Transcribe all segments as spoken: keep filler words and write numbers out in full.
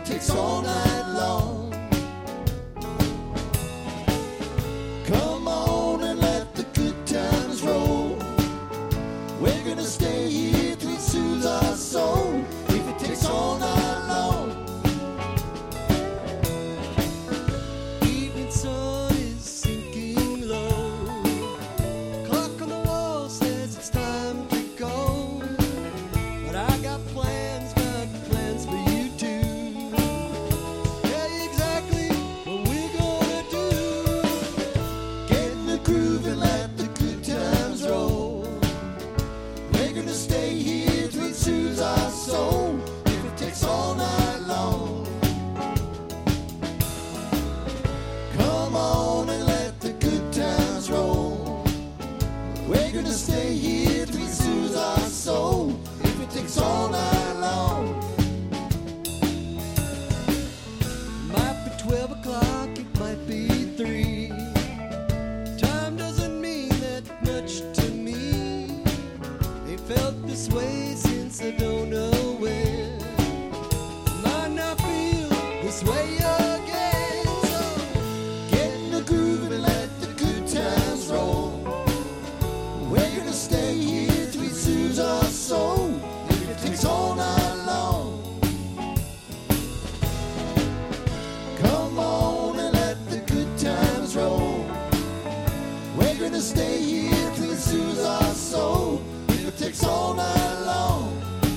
it takes all night long. Come on and let the good times roll. We're gonna stay here till it soothes our soul. If it takes all night long. Evening sun is sinking low. Clock on the wall says it's time to go. But I got plans, got plans for you too. Tell you exactly what we're gonna do. Get in the groove and let the good times roll. We're gonna stay here till it soothes our soul. If it takes all night long. Come on and let the good times roll. We're gonna stay here till it soothes our soul. If it takes all night long. Might be twelve o'clock, it might be three. Time doesn't mean that much to me. Ain't felt this way since I don't know when. Might not feel this way again. So get in the groove and let the good times roll. We're gonna stay here till it soothes our soul. If it takes all night long. Come on and let the good times roll. We're gonna stay here till it soothes our soul. If it takes all night long.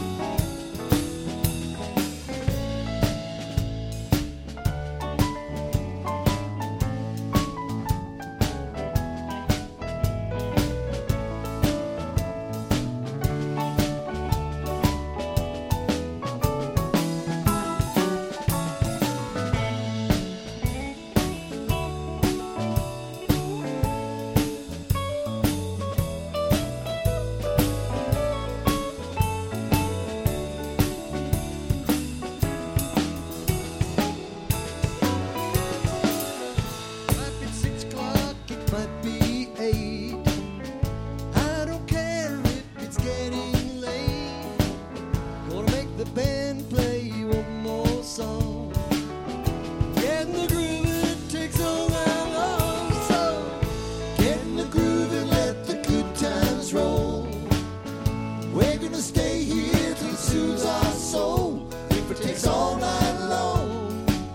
Might be six o'clock, it might be eight. I don't care if it's getting late. Gonna make the band play one more song. Get in the groove, it takes all night long. So get in the groove and let the good times roll. We're gonna stay here till it soothes our soul. If it takes all night long.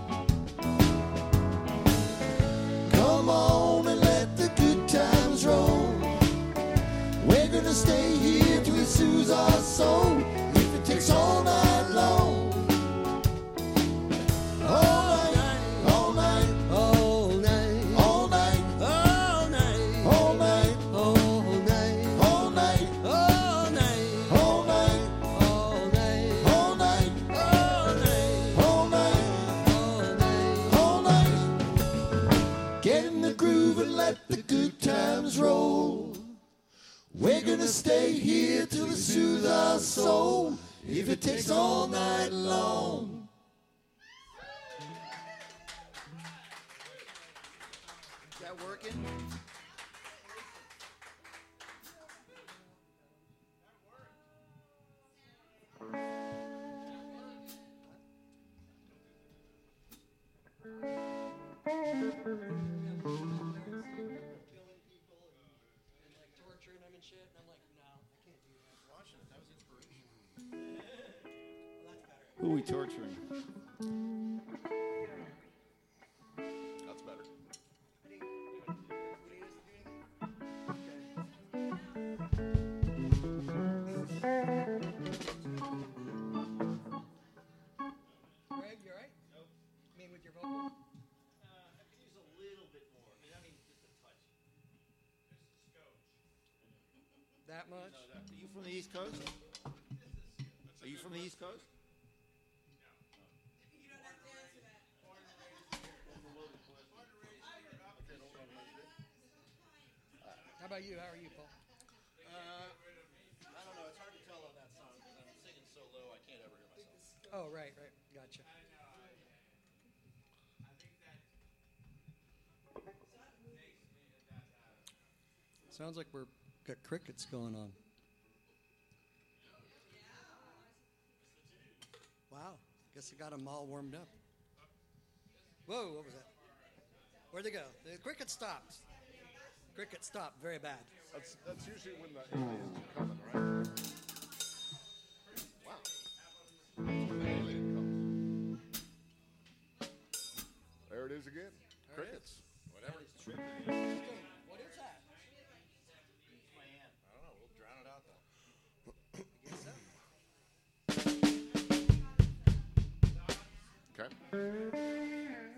Come on and let the good times roll. We're gonna stay here till it soothes our soul. If it takes all night long. All night, all night, all night, all night, all night, all night, all night, all night, all night, all night, all night, all night, all night, all night, all night. Get in the groove and let the good times roll. We're gonna stay here till it soothes our soul. If it takes all night long. Is that working? Who are we torturing? That's better. Greg, you alright? Nope. I mean, with your vocal? That much? Are you from the East Coast? Are you from the East Coast? How about you? How are you, Paul? Uh, I don't know. It's hard to tell on that song because I'm singing so low I can't ever hear myself. Oh, right, right. Gotcha. Sounds like we're got crickets going on. Wow. Guess I got them all warmed up. Whoa, what was that? Where'd they go? The cricket stopped. Cricket stopped. Very bad. That's that's usually when the aliens are coming, right? Wow. That's when the alien comes. There it is again. There it Crickets. is. Whatever. What is that? I don't know. We'll drown it out though. Okay.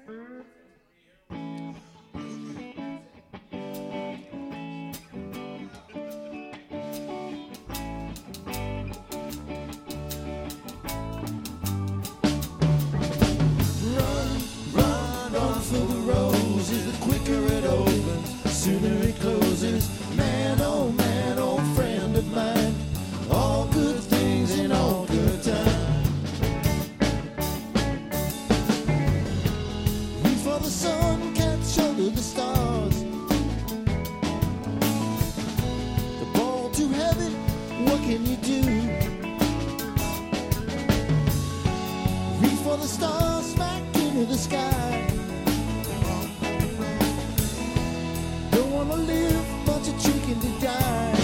Run, run, run for the roses. The quicker it opens, sooner it closes. Man, oh man, old friend of mine. All good things in all good time. Reach for the sun, catch under the stars. The ball too heavy, what can you do? Reach for the stars, smack into the sky. Don't wanna live, but you're chicken to die.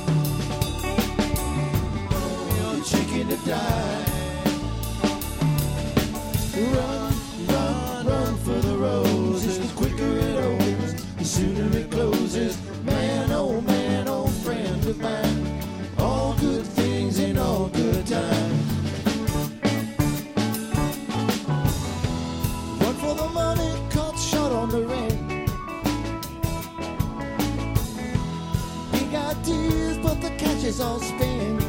You're chicken to die. Run, run, run for the roses. The quicker it opens, the sooner it closes. Man, oh man, old friend of mine. All good things in all good time. Run for the money, caught shot on the ring. Big ideas, but the cash is all spent.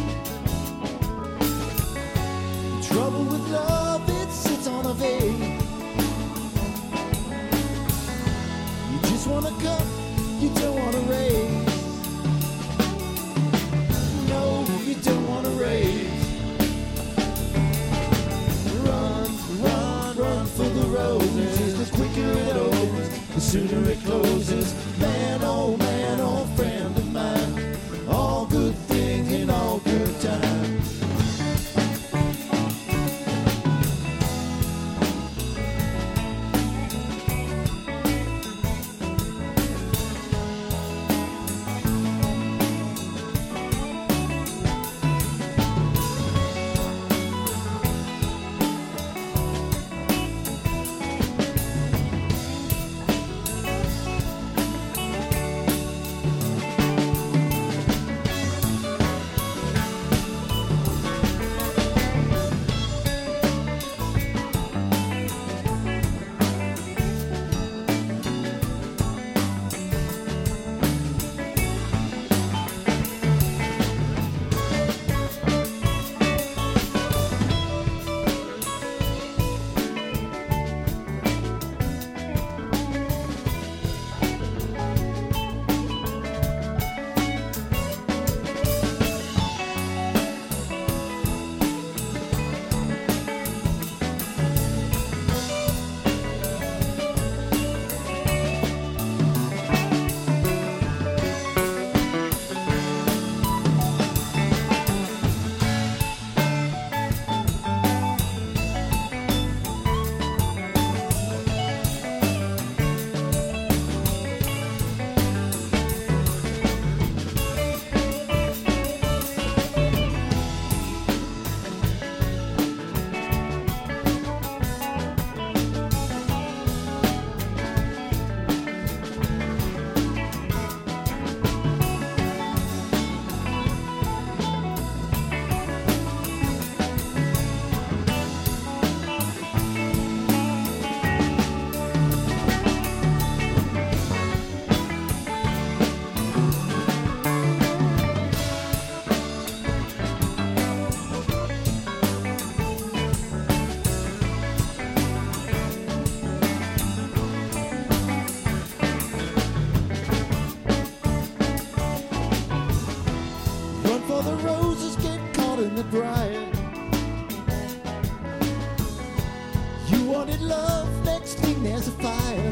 Trouble with love, it sits on a vein. You just wanna cut, you don't wanna raise. No, you don't wanna raise. Run, run, run for the roses. The quicker it opens, the sooner it closes. Man, oh man, old friend of mine. All good things in all good time. bright. You wanted love, next thing there's a fire.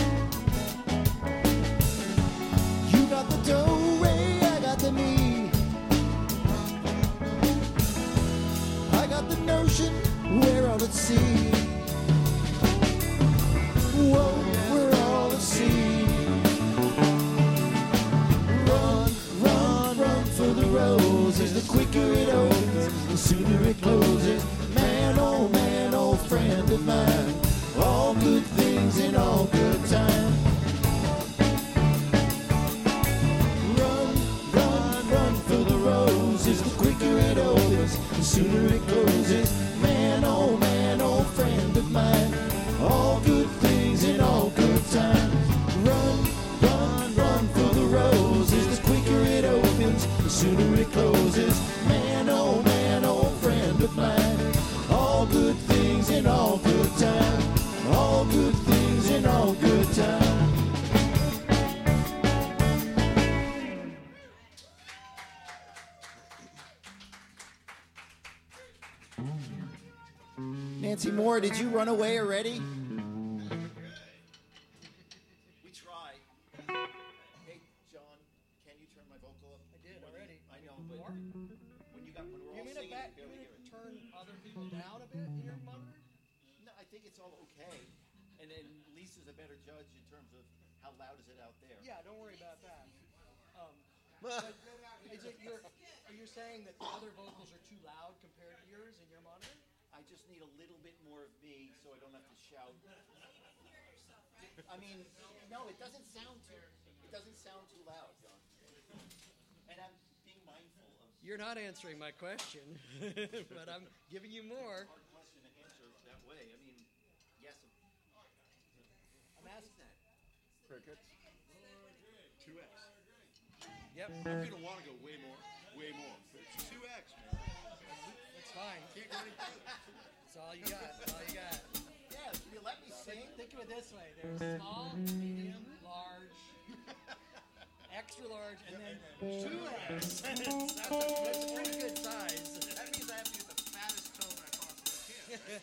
You got the dough, Ray, I got the me. I got the notion, where at sea. Whoa, we're all at sea. Run, run, run for the roses. The quicker it opens, the sooner it closes. Man, oh man, old friend of mine. All good things in all good time. Run, run, run for the roses. The quicker it opens, the sooner it closes. Man, oh man, old friend of mine. All good things in all good time. Run, run, run for the roses. The quicker it opens, the sooner it closes. Man, oh man, old friend of mine. All good things in all good time. All good things in all good time. Nancy Moore, did you run away already? We try. Hey, John, can you turn my vocal up? I did already. I know, but More? when you got when we're You all mean to singing, back? you You barely mean hear to it. turn other people down a bit in your monitor? No, I think it's all okay. And then Lisa's a better judge in terms of how loud is it out there. Yeah, don't worry about that. Um, but is it your? Are you saying that the other vocals are too loud compared to yours in your monitor? I just need a little bit more of me so I don't have to shout. I mean, no, it doesn't sound too. It doesn't sound too loud, John. And I'm being mindful of. You're not answering my question, but I'm giving you more. Hard question to answer that way. I mean, yes. I'm asking that. Crickets. two X. Yep, I'm gonna want to go way more, way more. But it's two X, man. that's fine. Can't go any further. That's all you got. That's all you got. Yeah, can you let me sing? Think of it this way: there's small, medium, large, extra large, and then two X. That's a, that's a pretty good size. That means I have to get the fattest tone I possibly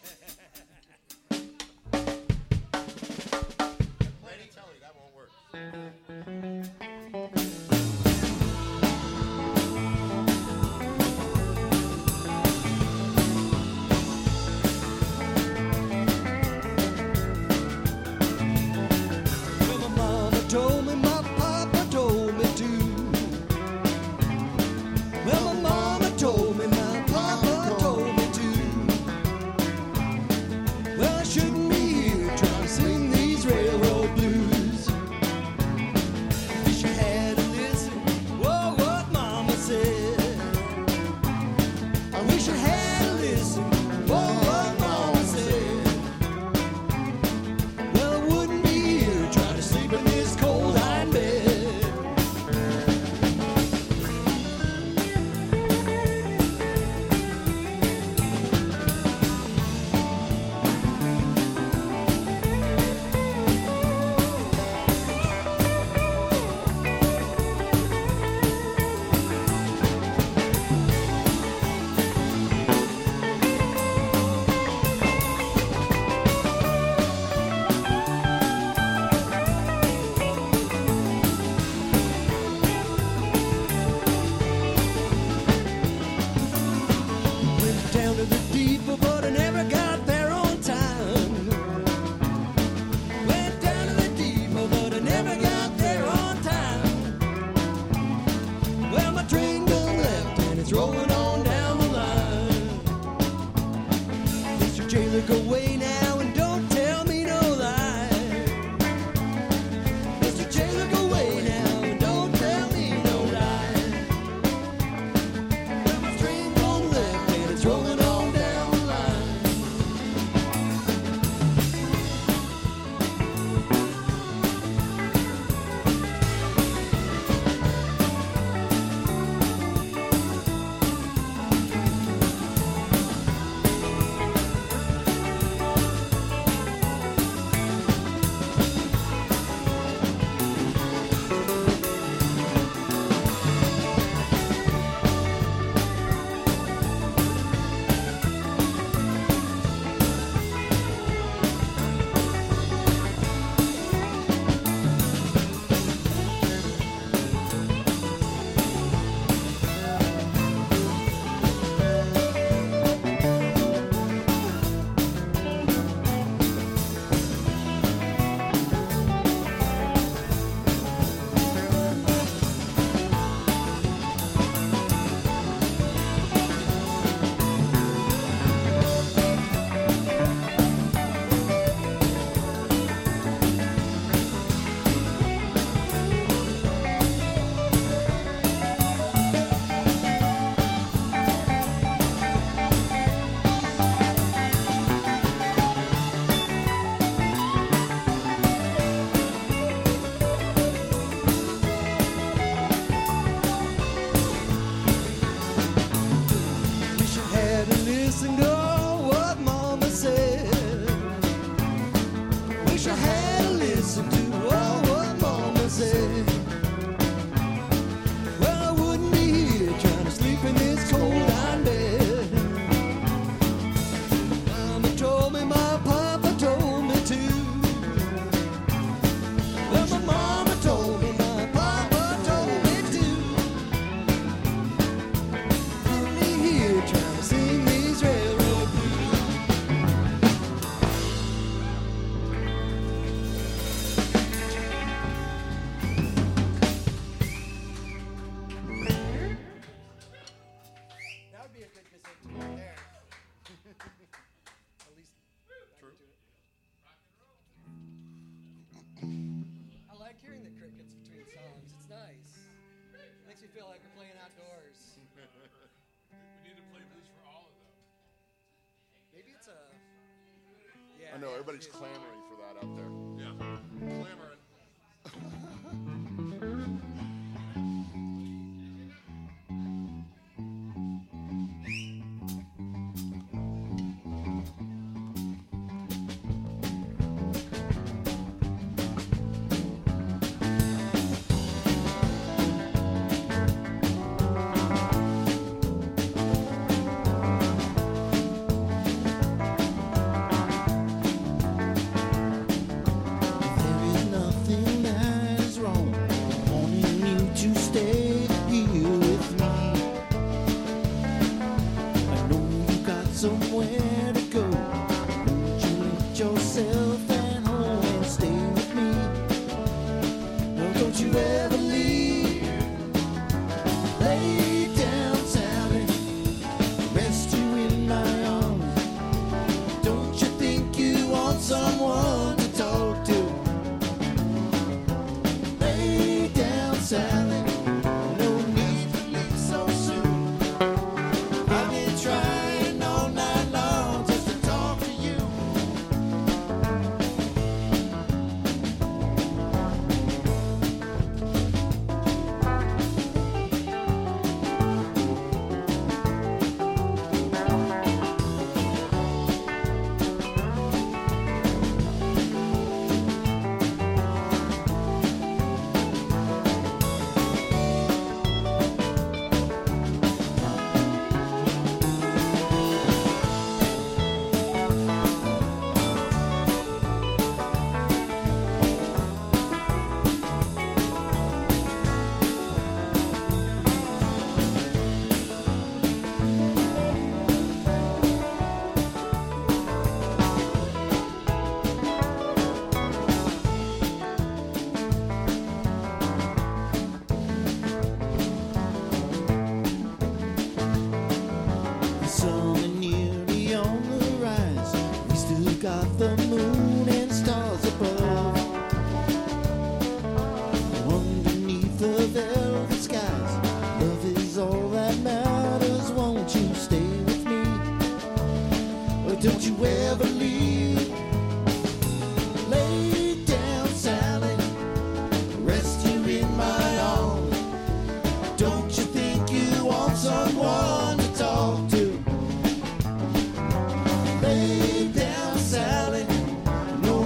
can. Ready? Tell you that won't work. Well, my mama told me, my papa told me too. Well, my mama told me, my papa told me too. Well, I shouldn't be here trying to sing these railroad blues. Wish you had to listen, whoa, what mama said. I wish I had to listen, whoa, what mama said. Well, I wouldn't be here trying to sleep in this cold iron bed. wish I had listened to all what Mama said. Well, I wouldn't be here trying to sleep in this cold iron bed. Mama told me, my papa told me too. Well, my mama told me, my papa told me too. Put me here trying to sing these railroad blues. That would be a good cassette to right there. At least true. I like hearing the crickets between songs. It's nice. Makes me feel like we're playing outdoors. We need to play blues for all of them. Maybe it's a. Yeah. I know yeah, everybody's it is. clamoring for that out there. Yeah. Clamoring. There is nothing that is wrong wanting you to stay here with me. I know you got somewhere to go. Won't you let yourself at home and stay with me? No, don't you ever leave. Lay down, Sally. Rest you in my arms. Don't you think you want someone to talk to? Lay down, Sally. No need to leave so soon. I've been trying all night long just to talk to you. The sun is nearly on the rise. We still got the moon and stars above. Underneath the velvet skies, love is all that matters. Won't you stay with me? Or don't you ever leave? Lay down, Sally. Rest you in my arms. Don't you think you want someone to talk to? Lay down, Sally. No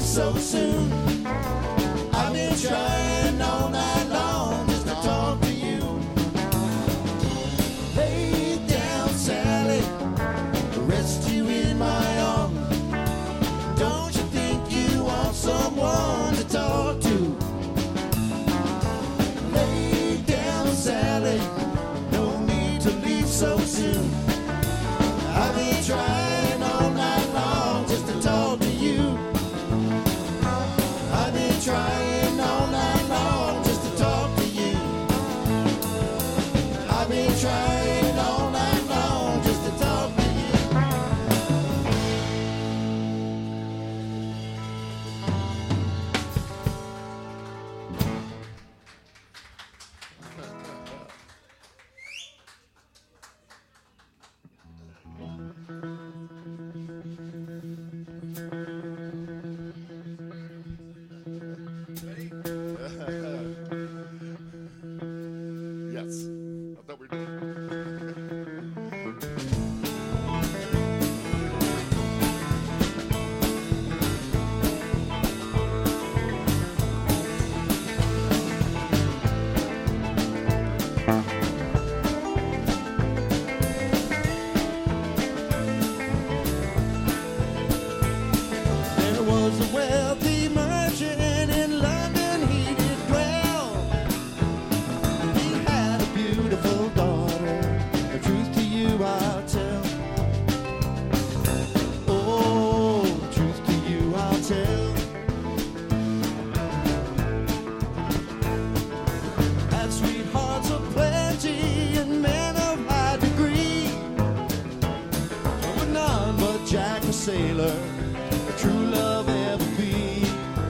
so soon. I've been trying all night long just to talk to you. Lay down, Sally, rest you in my arms. Don't you think you want someone to talk to? Lay down, Sally, no need to leave so soon. I've been trying all night long just to talk to you. I've been trying all night long just to talk to you. I've been trying all night long just to talk to you. Yes. I thought we were doing. There was a wealthy merchant in London, he did dwell. He had a beautiful daughter, the truth to you I'll tell. Oh, the truth to you I'll tell. Had sweethearts of plenty and men of high degree, but none but Jack the sailor true love ever be.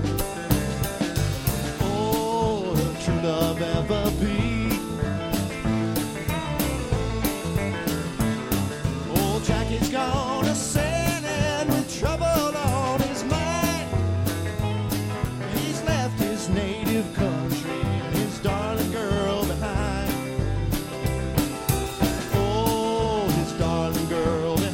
Oh, the true love ever be. Oh, Jack is gone a sailing with trouble on his mind. He's left his native country and his darling girl behind. Oh, his darling girl behind.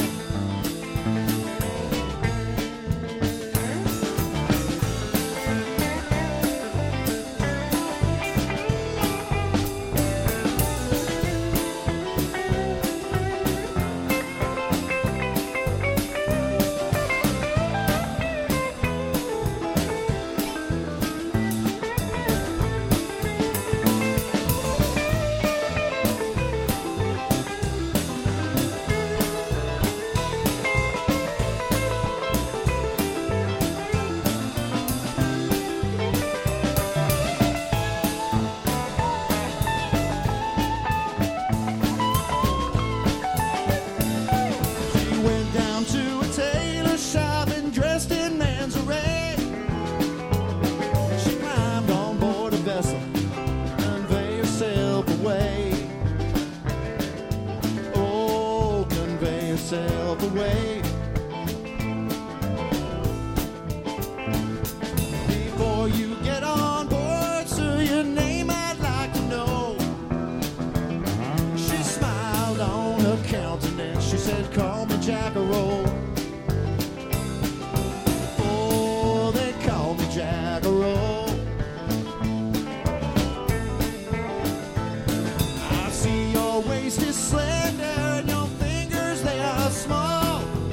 She went down to a tailor shop and dressed in man's array. She climbed on board a vessel, convey herself away. Oh, convey herself away. Before you get on board, sir, your name I'd like to know. She smiled on her countenance. She said, call me Jack-a-roll. Oh, they call me Jack-a-roll. I see your waist is slender and your fingers, they are small.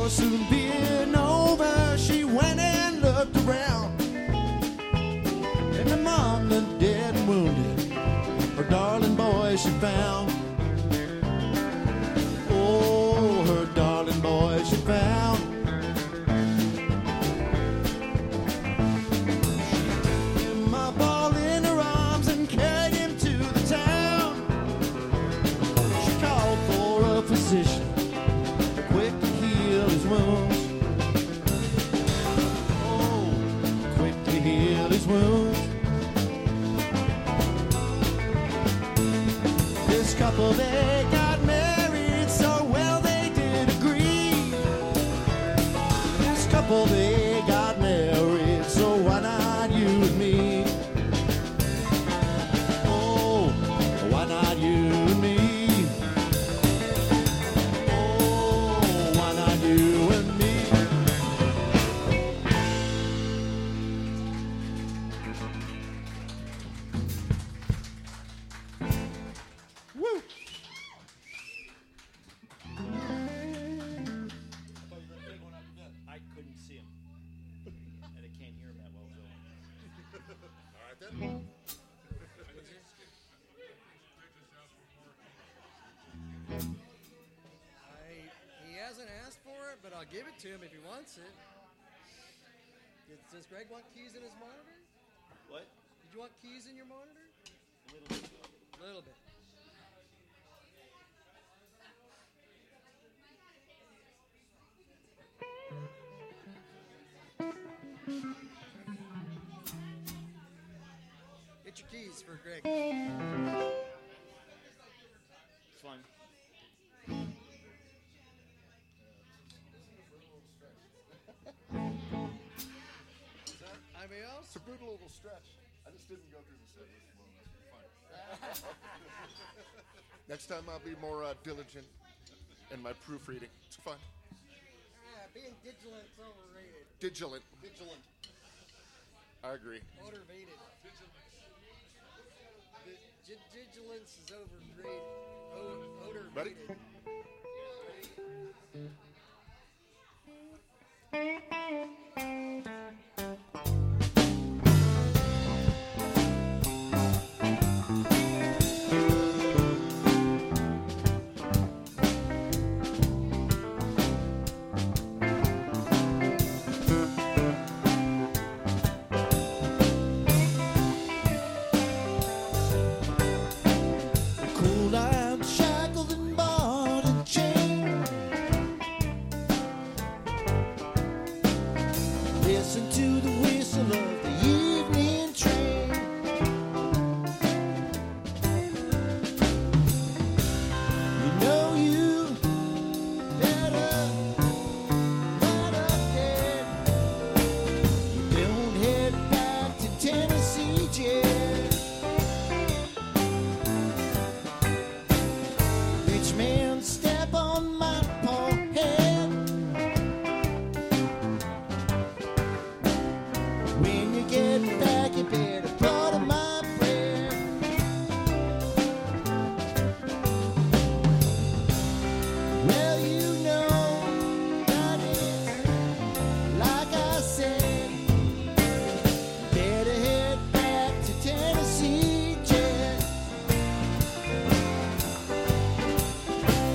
war soon being over, she went and looked around. And among the dead and wounded, her darling boy she found. Oh, her darling boy she found. She took my ball in her arms and carried him to the town. She called for a physician, quick to heal his wounds. Oh, quick to heal his wounds. This couple, they got married so well they did agree. This couple, they got married, so why not you and me? Oh, why not you and me? Oh, why not you and me? Woo! I couldn't see him. And I can't hear him that well, so. All right then. I, he hasn't asked for it, but I'll give it to him if he wants it. Does, does Greg want keys in his monitor? What? Did you want keys in your monitor? A little bit. A little bit. Get your keys for Greg. It's fine. Anybody else? It's a brutal little stretch. I just didn't go through the set. Well, that's fine. Next time I'll be more uh, diligent in my proofreading. It's fine. Ah, being vigilant's overrated. Digilant. Vigilant. I agree. Motivated. Vi- Vigilance is overrated. O- odor Ready? Cool out, shackled and barred and chained. Listen to the whistle of the evening train. You know you better not again. You don't head back to Tennessee, Jet. Rich man, step on my poor head. When you get back, you better butter my bread. Well, you know that it's like I said. Better head back to Tennessee, Jet.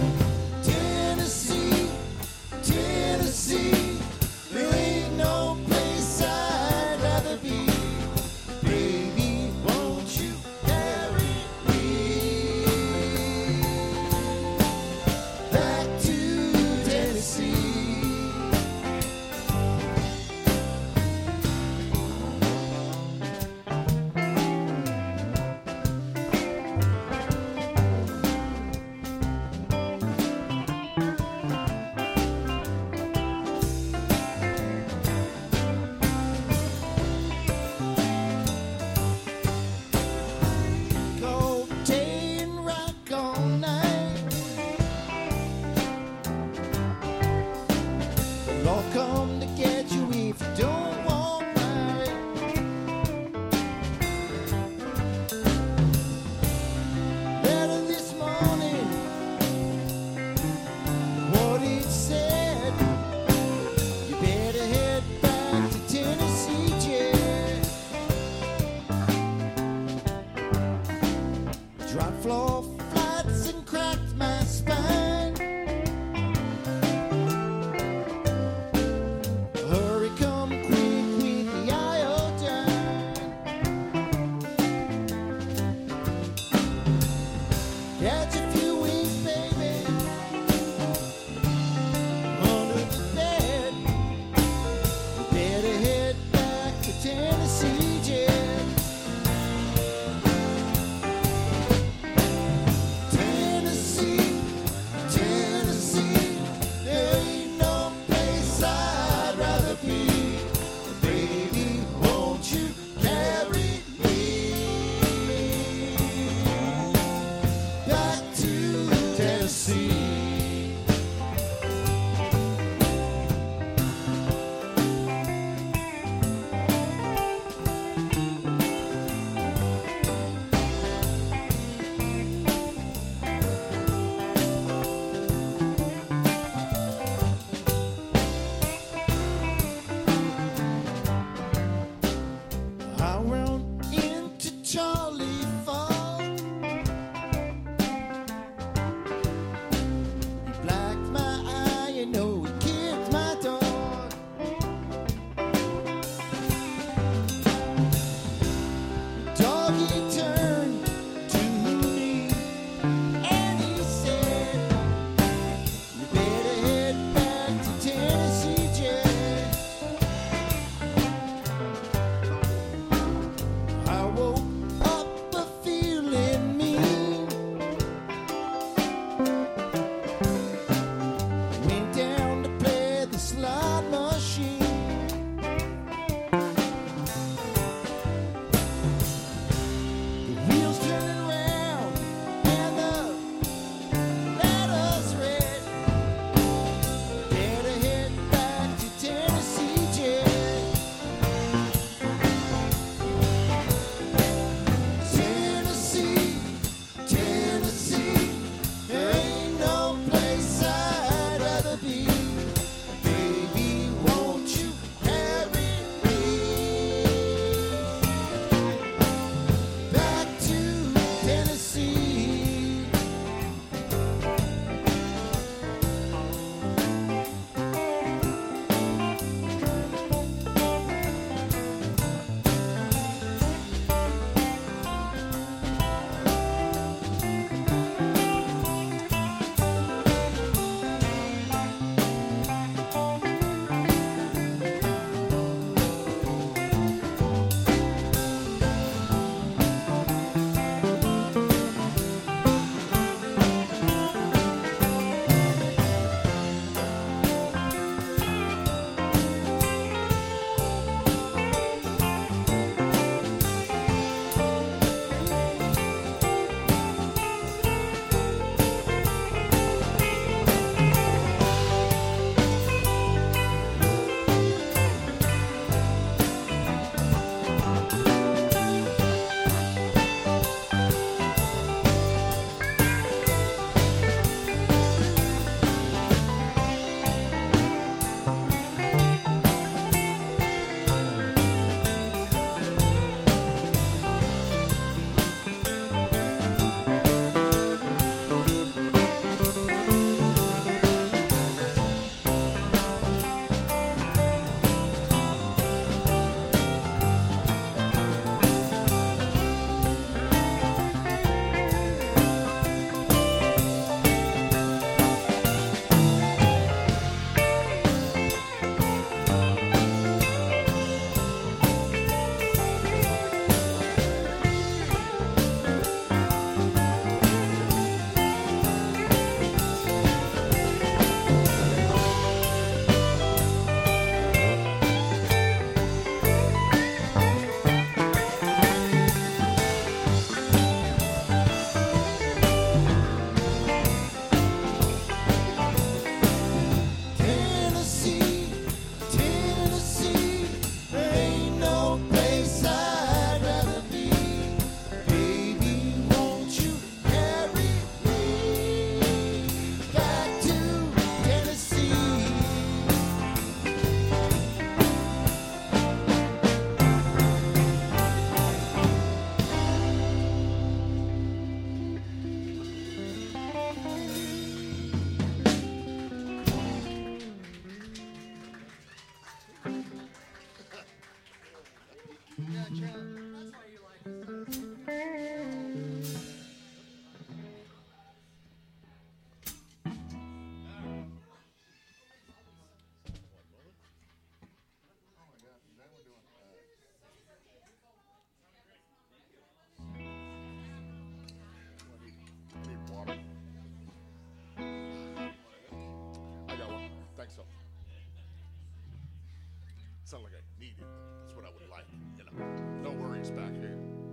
Sound like I need it. That's what I would like. You know, no worries back here.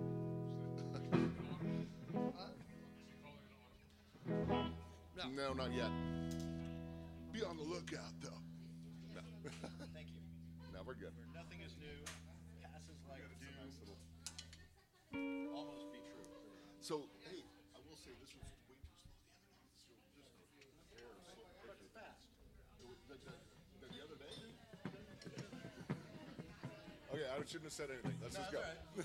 No, not yet. Be on the lookout, though. No. Thank you. No, we're good. Where nothing is new, passes like dew. Nice little. Almost be true. So, hey, I will say this was way too slow the other day. This was just air slow. Pretty fast. It was the, the, the, the other day? Okay, I shouldn't have said anything. Let's just go.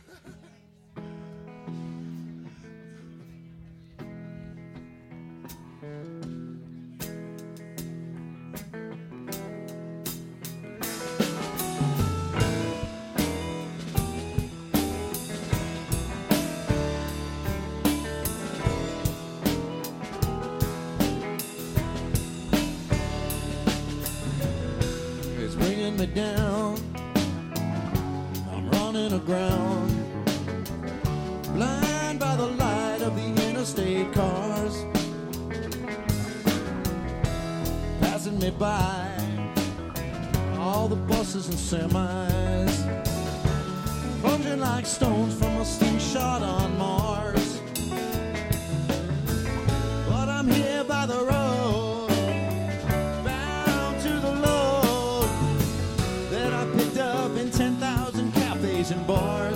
It's bringing me down. I'm running aground, blind by the light of the interstate cars passing me by, all the buses and semis plunging like stones from a slingshot on Mars. But I'm here by the road, bound to the load that I picked up in ten thousand cafes and bars,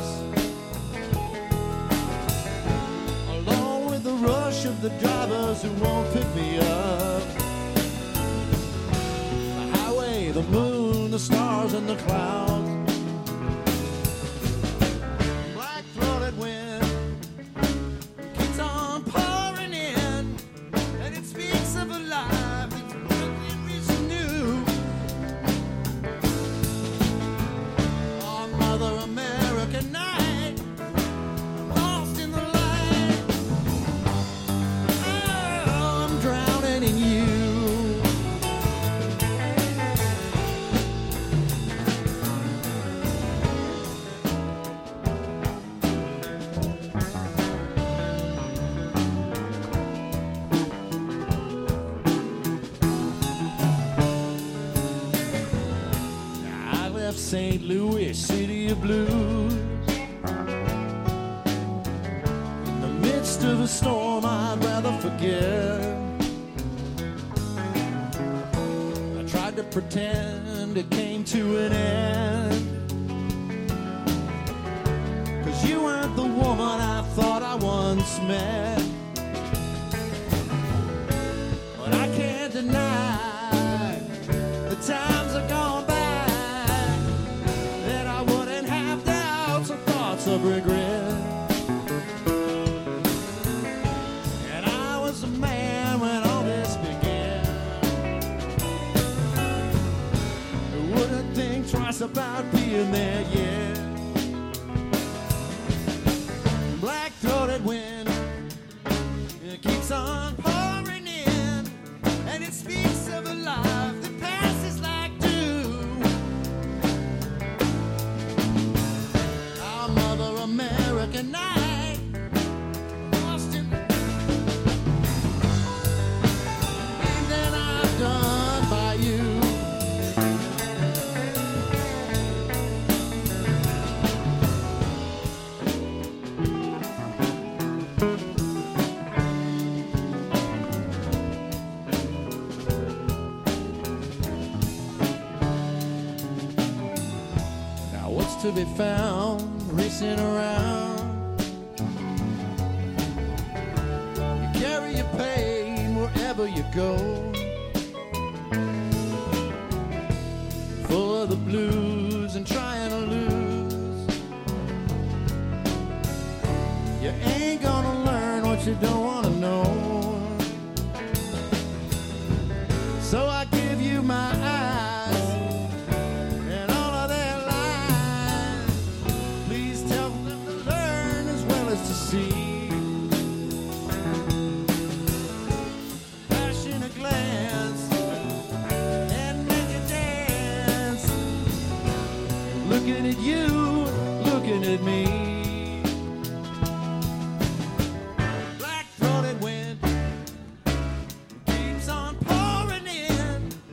along with the rush of the drivers who won't pick me up. The highway, the moon, the stars and the clouds, black-throated wind keeps on pouring in, and it speaks of a life that's nothing is new. Oh, Mother America night, lost in the light. Oh, I'm drowning in you. I left Saint Louis, city of blues, in the midst of a storm I'd rather forget. I tried to pretend it came to an end, 'cause you weren't the woman I thought I once met. But I can't deny the times are gone by that I wouldn't have doubts or thoughts of regret. And I was a man when all this began, who wouldn't think twice about being there yet. Black-throated wind, it keeps on pouring in, and it speaks of a life that passes like dew. Our Mother America night, lost in the thing that I've done by you. Now what's to be found racing around? You carry your pain wherever you go, full of the blues and trying to lose. You ain't gonna learn what you don't wanna know, so I give you my eyes and all of their lies. Please tell them to learn as well as to see. Passion a glance and make you dance. Looking at you, looking at me. Black-throated wind keeps on pouring in,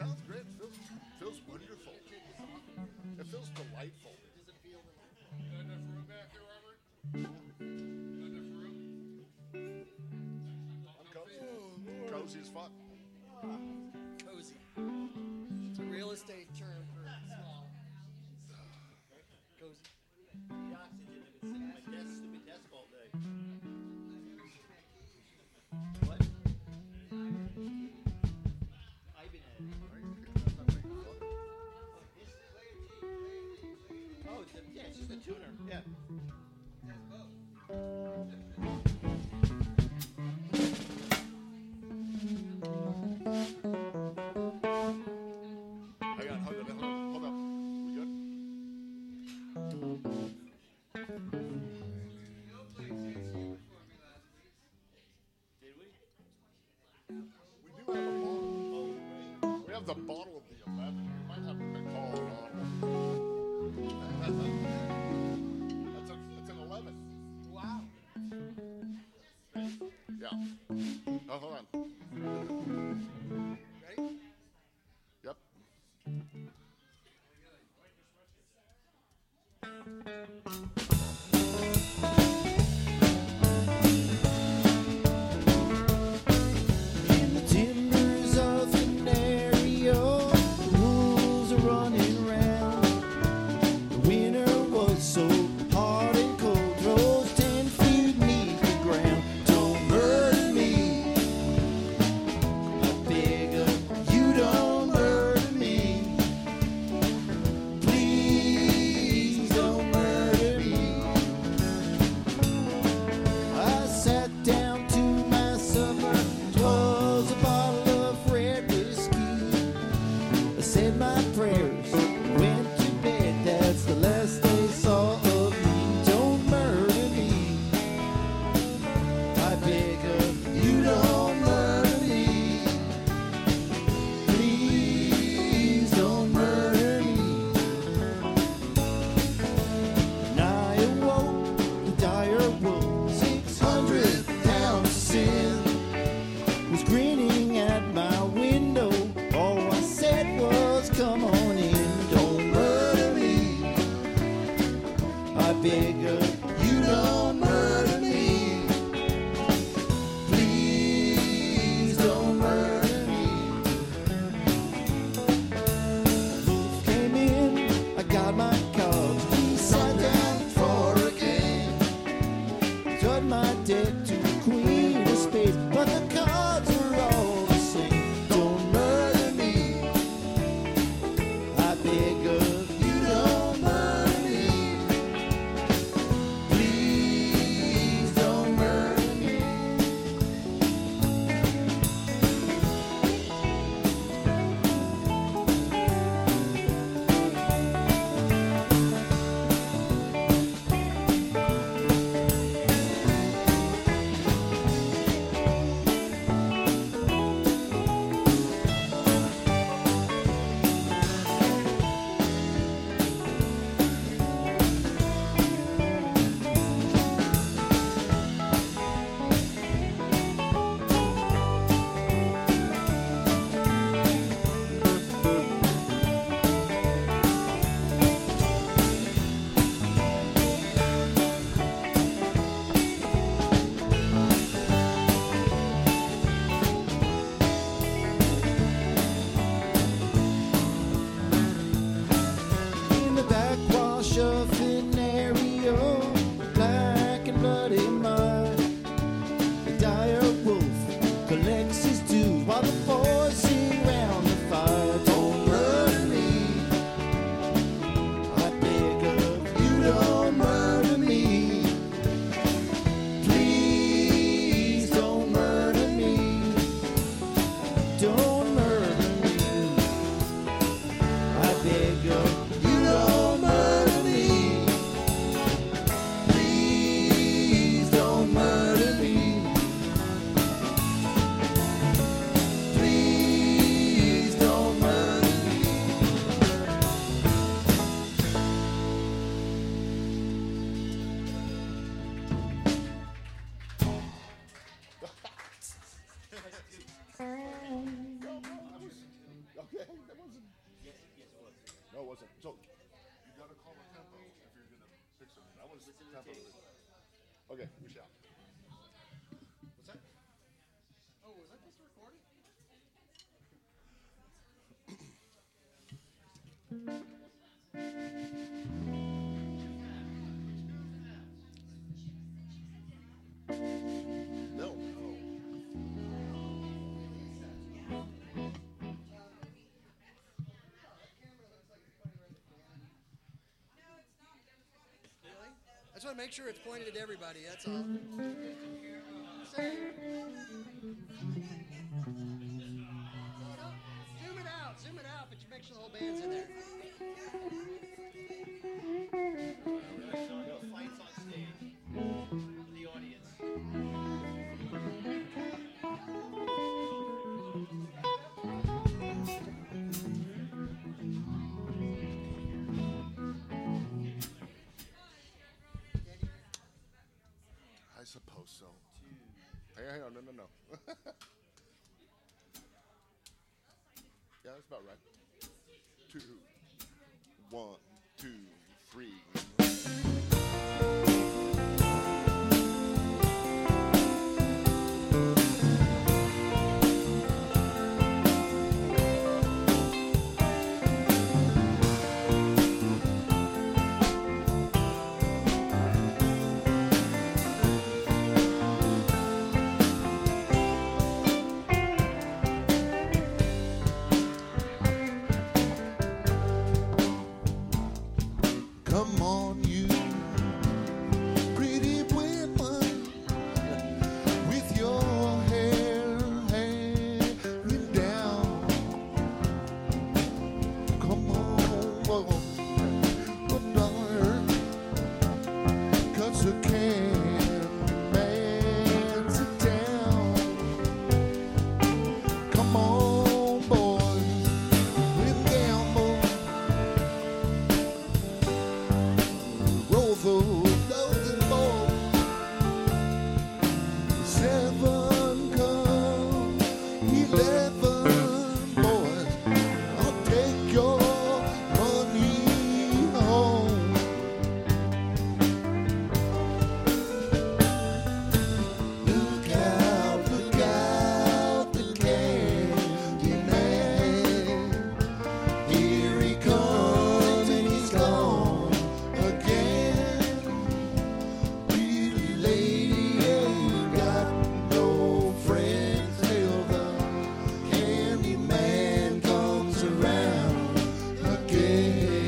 sounds great. It feels, feels wonderful. It feels delightful. Got enough room back there, Robert? Got enough room? I'm cozy. Cozy as fuck. Cozy. It's a real estate term for small. Cozy. The oxygen, I've been sitting at my desk, stupid desk all day. What? I've been at it. Oh, it's a, yeah, it's just a tuner. Yeah. Hang on, hold on, hold on, hold up. We good? Did we? We do have a bottle. We have the bottle of the eleven. We might have to call a bottle. That's, a, that's an eleven. Wow. Yeah. Oh, hold on. Ready? Yep. In the timbers of Canario, the wolves are running round. The winter was so hard and cold, rose ten feet beneath the ground. Don't murder me, I beg of you, don't murder me. Please don't murder me. I sat down to my supper, 'twas a bottle of red whiskey. I said my prayers, went to bed, that's the last they saw of me. Don't murder me, I beg of you, don't murder me. Please don't murder me. And I awoke, the dire wolf, six hundred pounds of sin, was grinning at my window. All I said was, come on in, don't murder me. I beg of you, don't murder me. Please don't murder me. Wolf came in, I got my cards, he sat down for a game. Turned my deck to the queen of spades, but the cards were all the same. Don't murder me, I beg of you, don't murder me. Okay, that wasn't. Yes, yes, it was. No, it wasn't. So you gotta call the tempo if you're gonna pick something. I want to the tempo. Okay, we shall. What's that? Oh, was that just recording? No. Really? I just want to make sure it's pointed at everybody, that's all. Say. Zoom it out, zoom it out, but you make sure the whole band's in there. No fights on stage. For the audience. I suppose so. Hang on, hang on, no, no, no. Yeah, that's about right. Two, one, two, three. Come on, you pretty women with your hair hanging down. Come on, boy, but darling, 'cause you can't man sit down. Come on, boys, we gamble. Roll those those balls. Seven come, eleven boys. I'll take your money home. Look out, look out, the candy man. Here he comes and he's gone again. Pretty lady ain't got no friends till the candy man comes around again.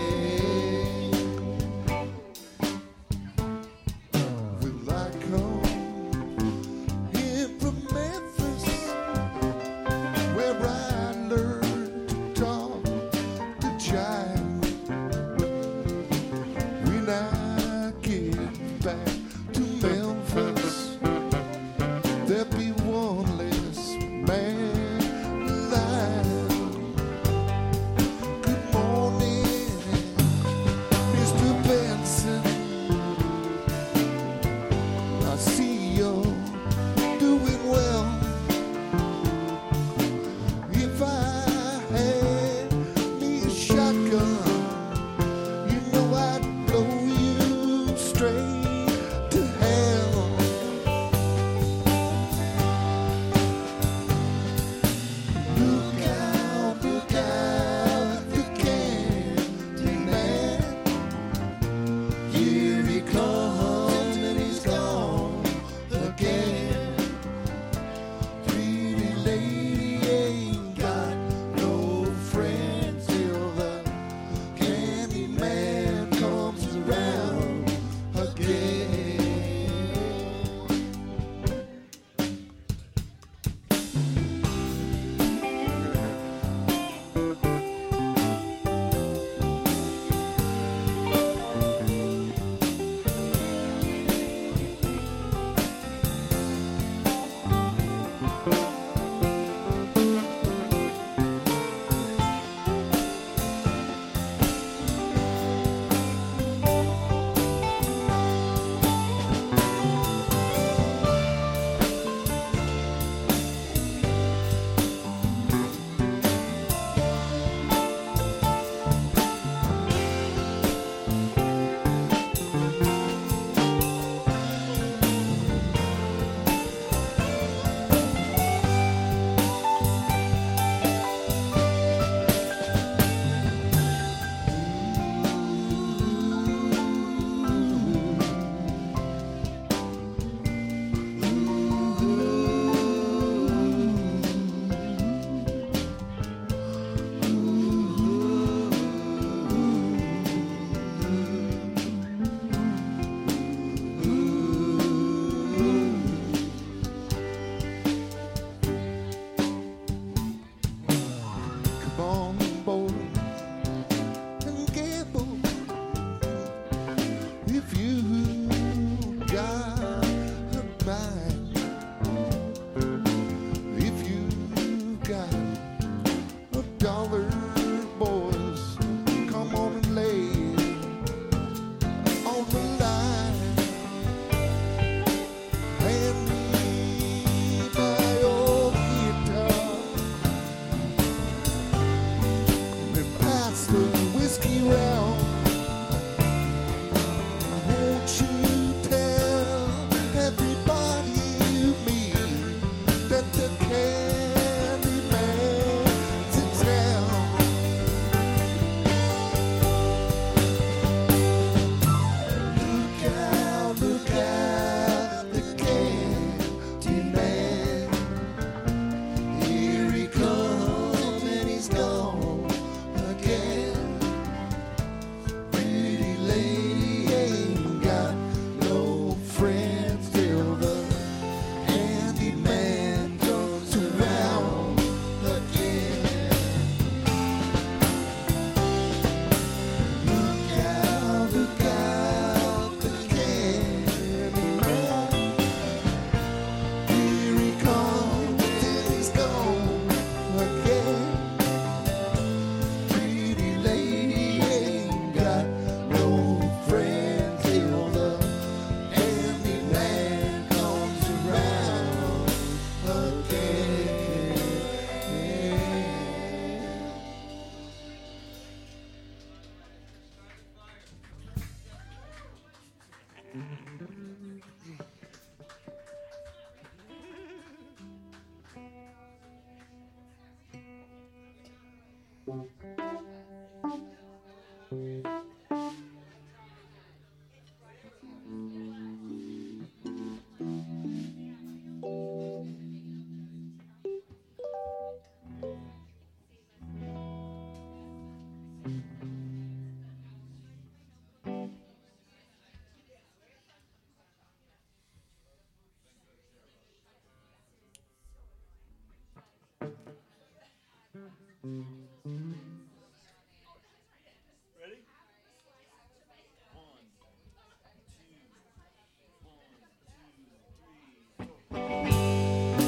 Will I come in from Memphis, where I learned to talk the jive? When I get back to Memphis, there'll be one less man alive. Good morning, Mister Benson. I see you're doing well. If I had me a shotgun, you know I'd blow you straight Ready? One, two, one, two, three, four.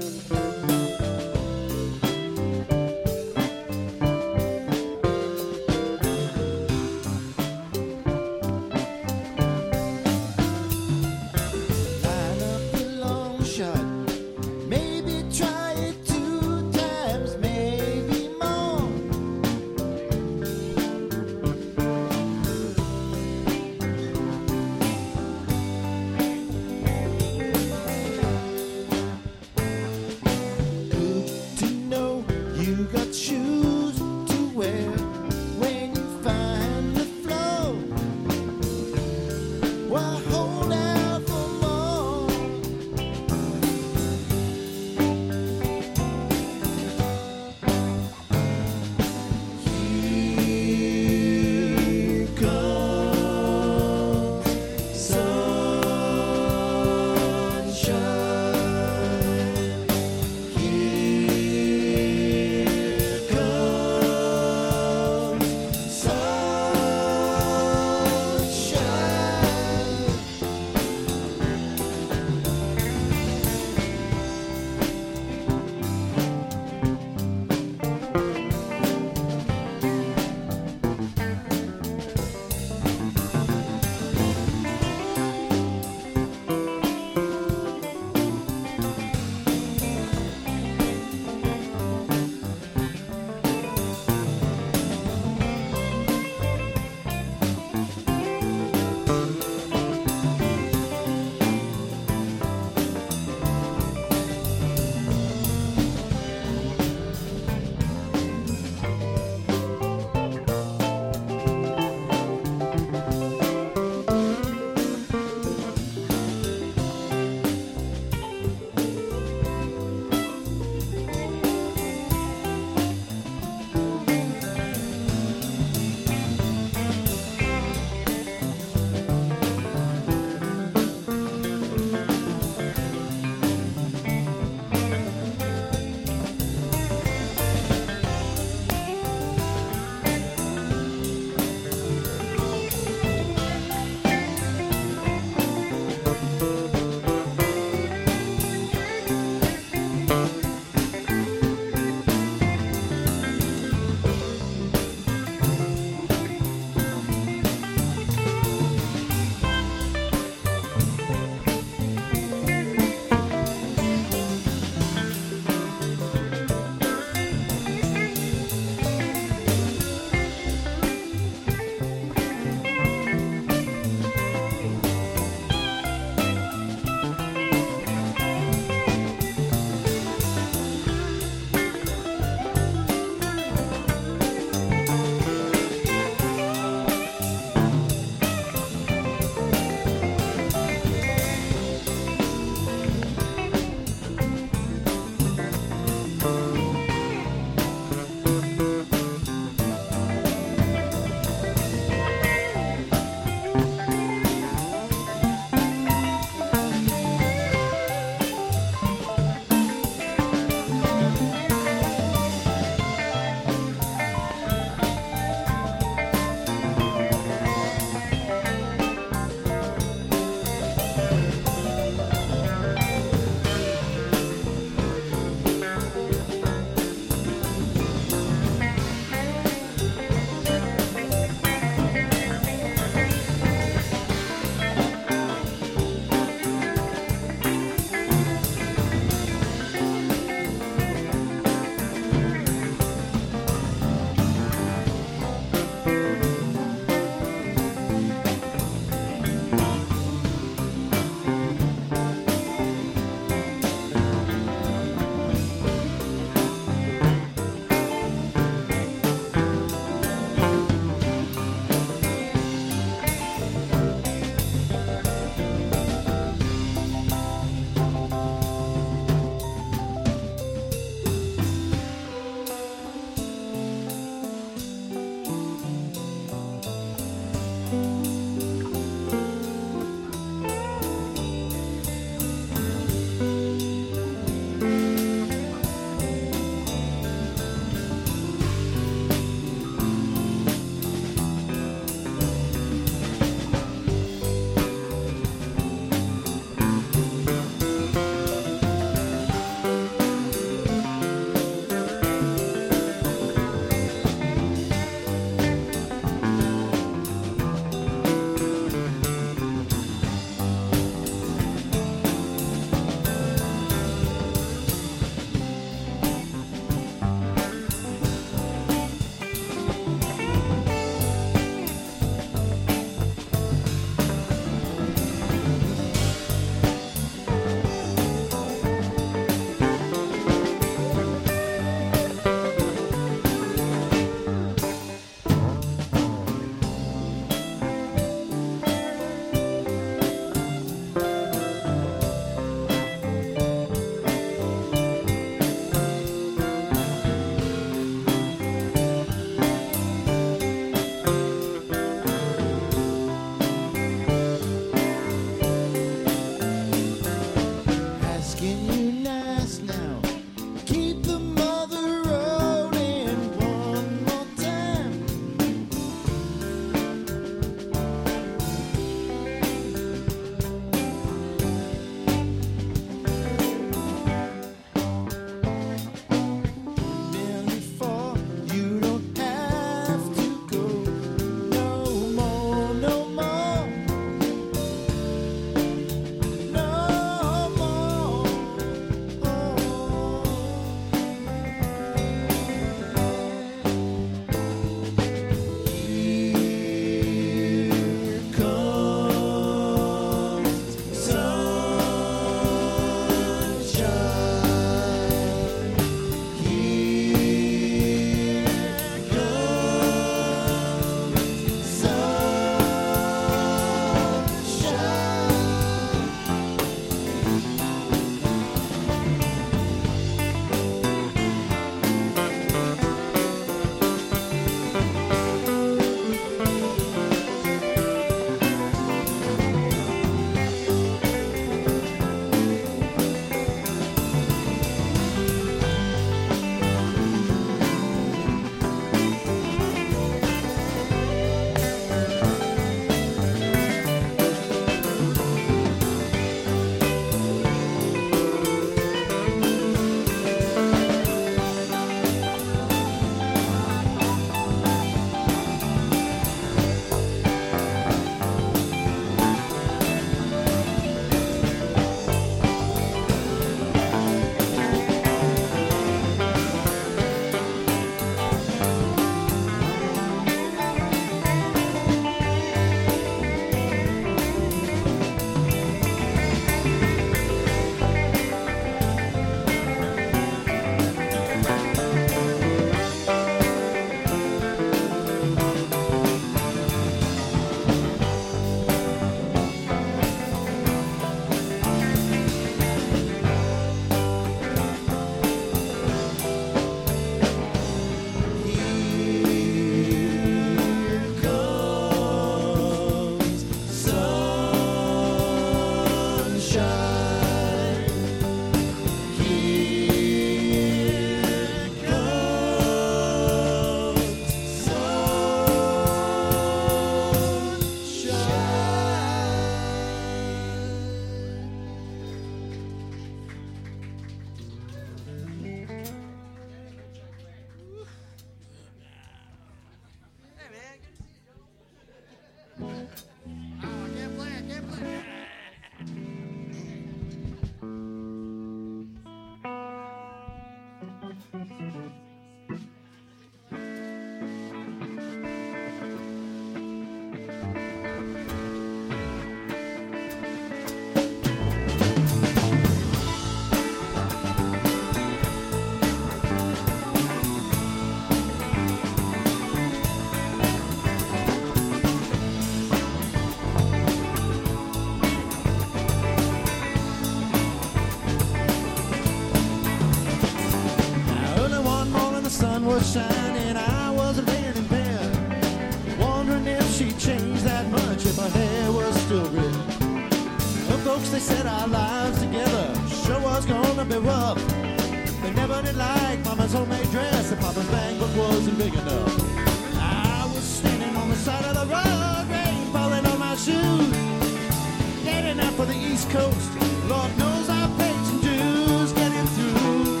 if her hair was still red. The folks, they said our lives together sure was gonna be rough. They never did like Mama's homemade dress, and Papa's bank book wasn't big enough. I was standing on the side of the road, rain falling on my shoes, heading out for the East Coast. Lord knows I paid some dues getting through.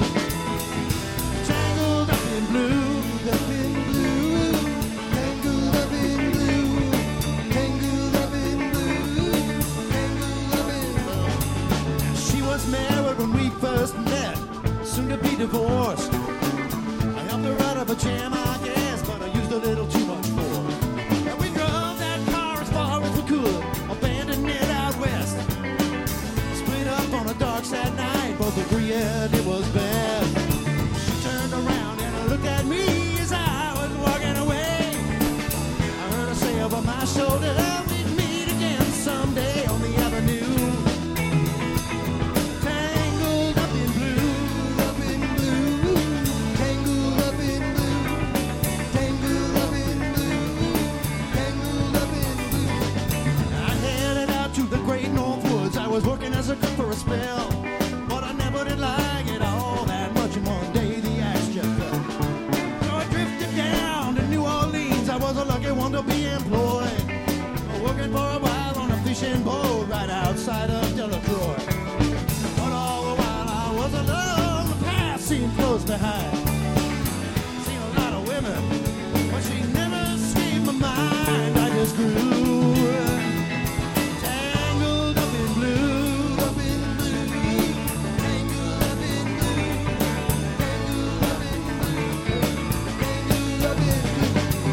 Tangled up in blue, up in blue, tangled up in blue, tangled up in blue, tangled up in blue. She was married when we first met, soon to be divorced. I helped her out of a jam, I guess, but I used a little too much force. And we drove that car as far as we could, abandoned it out west. Split up on a dark, sad night, both agreed it was bad. She turned around and looked at me as I was walking away. I heard her say over my shoulder, we'd meet again someday on the avenue. Tangled up in blue, up in blue, tangled up in blue, tangled up in blue, tangled up in blue. I headed out to the great North Woods. I was working as a cook for a spell, but I never did like it all that much. And one day the axe just fell. So I drifted down to New Orleans. I was a lucky one to be employed, working for a while on a fishing boat right outside of Delacroix. But all the while I was alone, the past seemed close behind. Seen a lot of women, but she never escaped my mind. I just grew tangled up in blue, up in blue, tangled up in blue, tangled up in blue, tangled up in blue.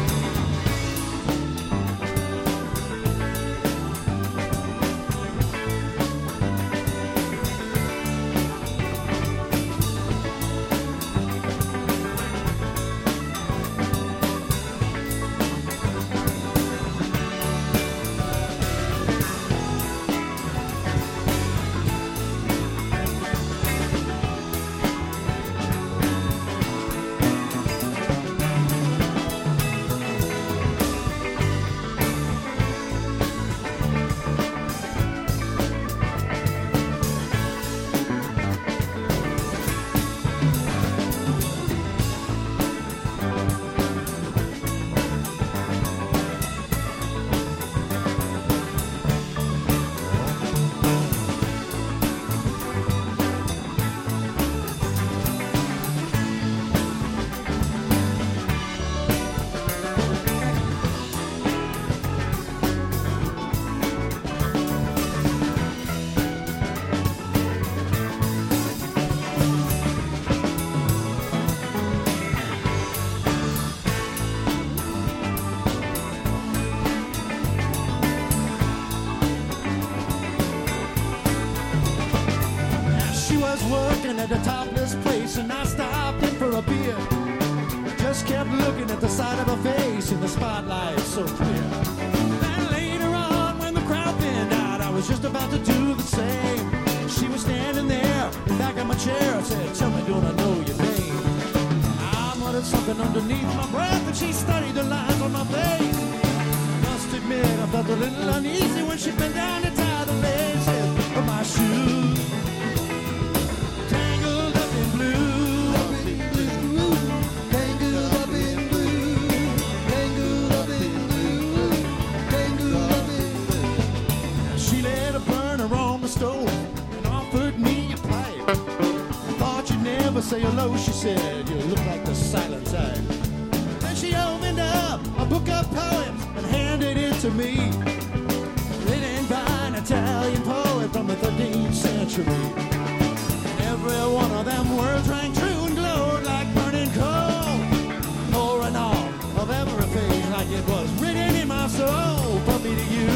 Working at a topless place, and I stopped in for a beer. Just kept looking at the side of her face in the spotlight so clear. Then later on, when the crowd thinned out, I was just about to do the same. She was standing there in back of my chair. I said, "Tell me, don't I know your name?" I muttered something underneath my breath, and she studied the lines on my face. Must admit, I felt a little uneasy when she bent down to tie the laces of my shoes. Tangled up in blue, up in blue, tangled up in blue, tangled up in blue, tangled up in blue. She let a burner on the stove and offered me a pipe. I thought you'd never say hello, she said. You look like the silent type. Then she opened up a book of poems and handed it to me, written by an Italian poet from the thirteenth century. Every one of them words rang true and glowed like burning coal, pouring off of every page like it was written in my soul. From me to you,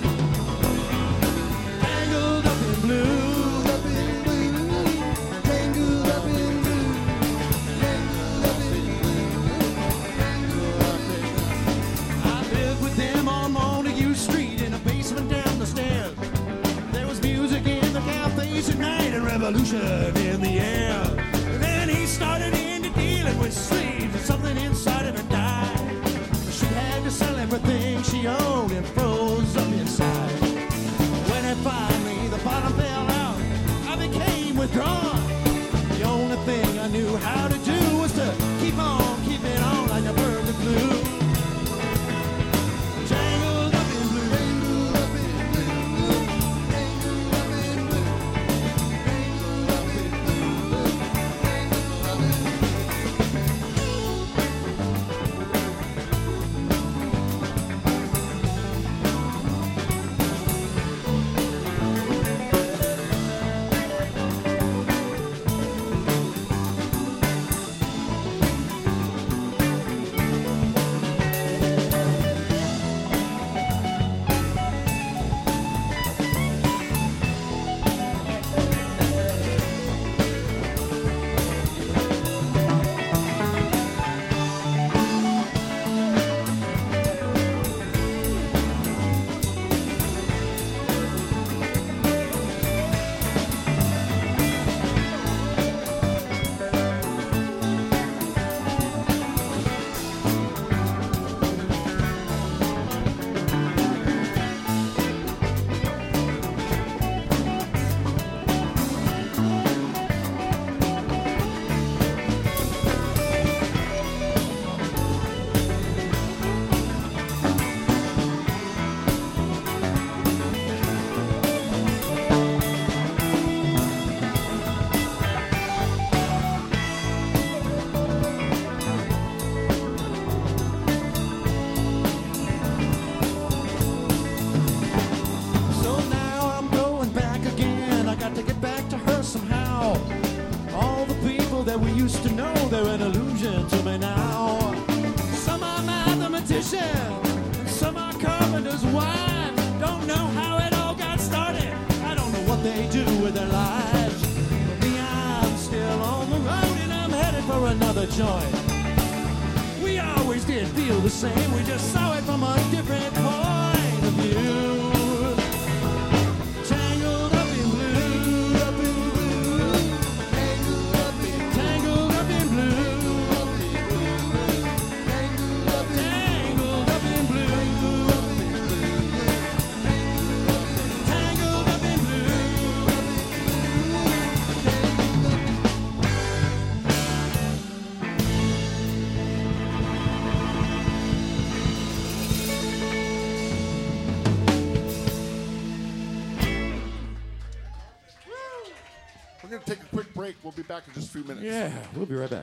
tangled up in blue, up in blue, tangled up in blue, tangled up in blue, tangled up in blue. I lived with them on Montague Street in a basement down the stairs. There was music in the cafes at night and revolution in the air. Then he started into dealing with sleeves and something inside of her died. She had to sell everything she owned and throw joint. We always did feel the same, we just saw it from a different point of view. Tangled up in blue, up in blue, tangled up in, tangled up in blue, tangled up in, tangled up in blue, tangled up in blue. We're going to take a quick break. We'll be back in just a few minutes. Yeah, we'll be right back.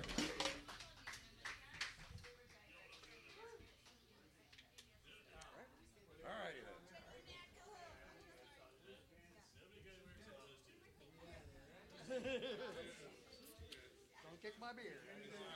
Don't kick my beer.